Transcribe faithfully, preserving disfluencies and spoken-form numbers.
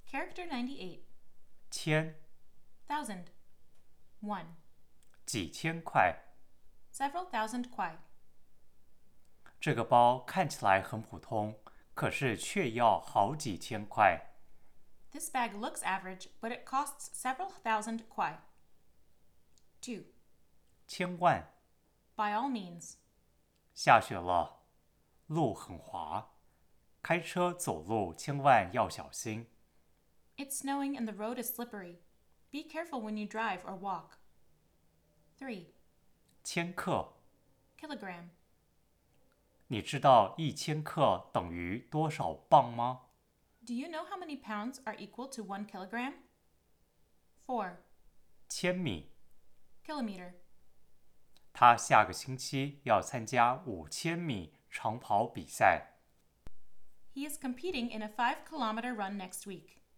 Character ninety-eight. 千 Thousand. One. 几千块。 Several thousand kuai. 这个包看起来很普通，可是却要好几千块。 This bag looks average, but it costs several thousand kuai. Two. 千万。 By all means. 下雪了，路很滑，开车走路千万要小心。 It's snowing and the road is slippery. Be careful when you drive or walk. Three. 千克。 Kilogram. 你知道一千克等于多少磅吗？ Do you know how many pounds are equal to one kilogram? Four. 千米。 Kilometer. 他下个星期要参加五千米长跑比赛。 He is competing in a five kilometer run next week.